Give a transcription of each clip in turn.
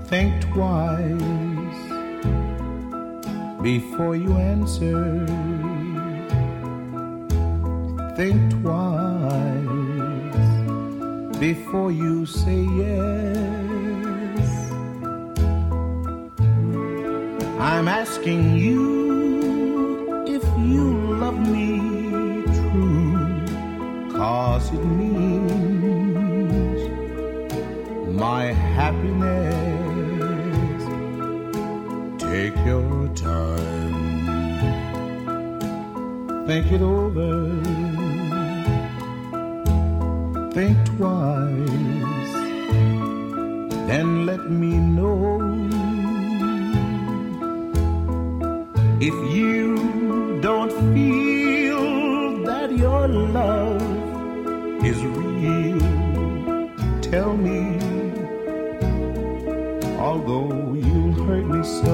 Think twice before you answer. Think twice before you say yes. I'm asking you if you love me true, 'cause it means my happiness. Take your time, think it over, think twice, then let me know. If you don't feel that your love is real, tell me, although you'll hurt me so.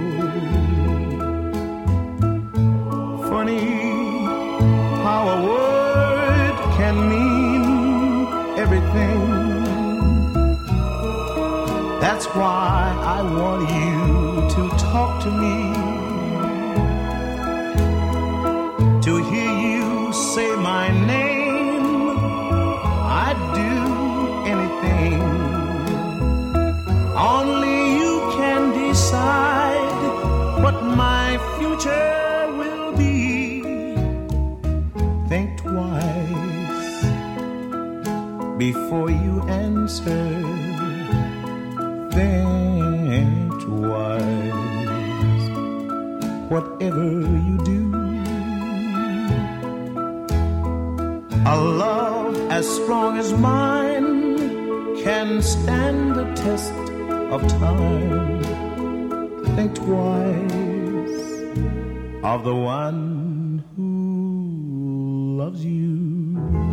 Funny how a word can mean everything. That's why I want you to talk to me, to hear you say my name. I'd do anything. Only you can decide what my future will be. Think twice before you answer. Think twice, whatever you do. A love as strong as mine can stand the test of time. Think twice of the one who loves you.